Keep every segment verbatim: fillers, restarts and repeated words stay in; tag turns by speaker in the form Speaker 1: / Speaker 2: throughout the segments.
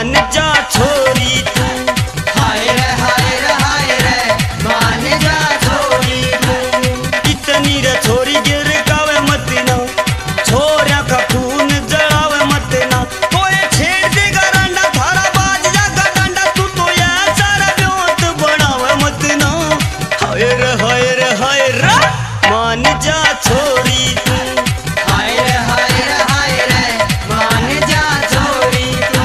Speaker 1: मान जा छोरी तू।
Speaker 2: हाय रे हाय रे हाय रे मान जा छोरी तू।
Speaker 1: इतनी रे छोरी गिर गावे मत ना, छोरिया का खून जलावे मत ना। कोई छेड़ देगा रंडा थारा बाज जागा डंडा, तू तो ये सारा ब्योत बनावे मत ना। हाय रे हाय रे हाय रे मान जा छोरी तू।
Speaker 2: हाय रे हाय रे हाय रे मान जा छोरी तू।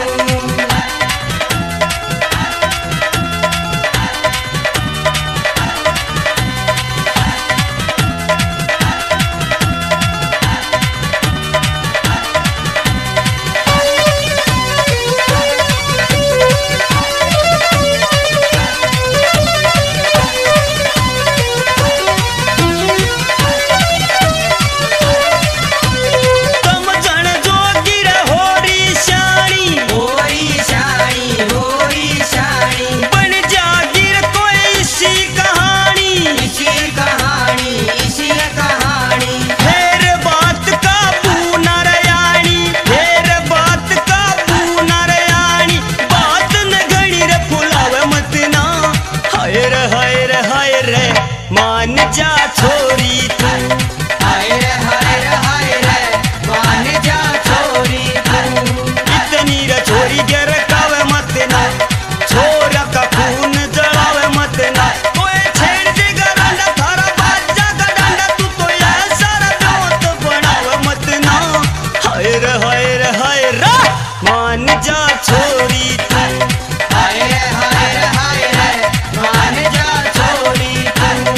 Speaker 1: तुम जन जोगी रे होरी शानी,
Speaker 2: होरी शानी होरी शानी।
Speaker 1: बन जागीर कोई इसी कहानी।
Speaker 2: इसी कहानी इसी कहानी।
Speaker 1: फेर बात का पूना रयाणी, फेर बात का पूना रयाणी। बात न घड़ी रे फुलावे मत ना। हाय रे हाय रे हाय रे मान जा छोरी तू।
Speaker 2: हाय रे हाय रे हाय रे मान जा छोरी तू।
Speaker 1: इतनी रे छोरी गिर कावे मत ना, छोरा का खून जलावे मत ना। कोई छेड़ देगा रंडा थारा बाज जागा डंडा, तू तो ये सारा ब्योत बनावे मत ना। हाय रे हाय रे हाय रे मान जा छोरी तू।
Speaker 2: हाय रे हाय रे हाय रे मान जा छोरी तू।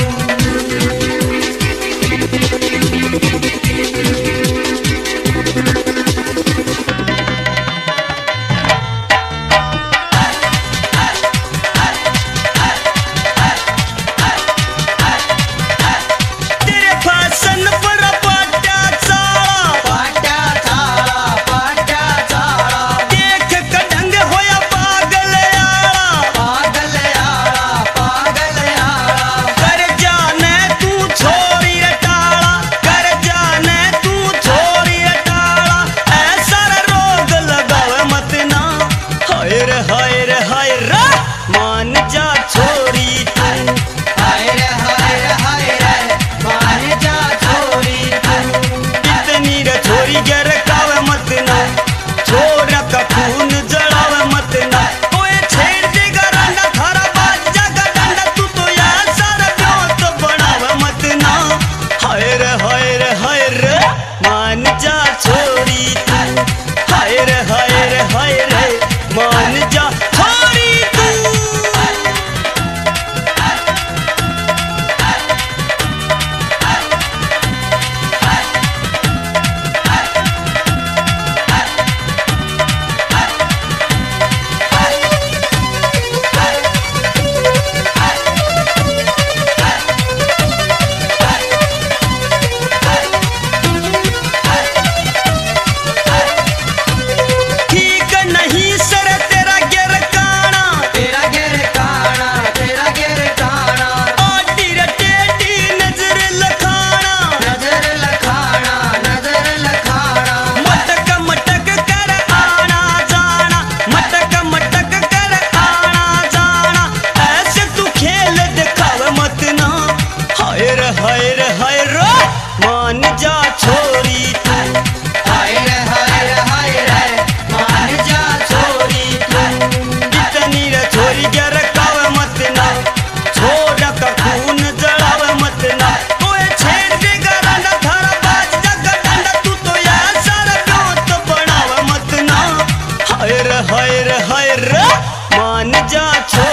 Speaker 1: तेरे फैशन पर पाटा चाला,
Speaker 2: पाटा चाला पाटा चाला।
Speaker 1: देख कढंग होया पागल आला।
Speaker 2: पागल आला पागल आला।
Speaker 1: कर जाने तू छोरी रे टाला, कर जाने तू छोरी रे टाला। ऐसा रे रोग लगावे मत ना। हाय रे हाय रे हाय रे मान जा छोरी तू।
Speaker 2: हाय रे हाय रे हाय रे मान जा छोरी तू।
Speaker 1: इतनी रे छोरी गिर कावे मत ना, छोरा का खून जलावे मत ना। कोई छेड़ देगा रंडा थारा बाज जागा डंडा, तू तो ये सारा ब्योत बनावे मत ना। हाय रे हाय रे हाय रे मान जा छोरी तू। हाय रे हाय रे हाय रे मान जा छोरी तू। ठीक नहीं सर तेरा गिर काना,
Speaker 2: तेरा गिर काना तेरा गिर काना।
Speaker 1: आटी रे टेढ़ी नजर लखाना।
Speaker 2: नजर लखाना नजर लखाना।
Speaker 1: मटक मटक कर आना जाना, मटक मटक कर आना जाना। ऐसे तू खेल दिखावे मत ना। हाय रे हाय रे हाय रे मान जा छोरी तू।
Speaker 2: हाय रे हाय रे हाय रे मान जा छोरी तू।
Speaker 1: इतनी रे छोरी गिर कावे मत ना, छोरा का खून जलावे मत ना। कोई छेड़ देगा रंडा थारा बाज जागा डंडा, तू तो ये सारा ब्योत बनावे मत ना। हाय रे हाय रे हाय रे मान जा छोरी।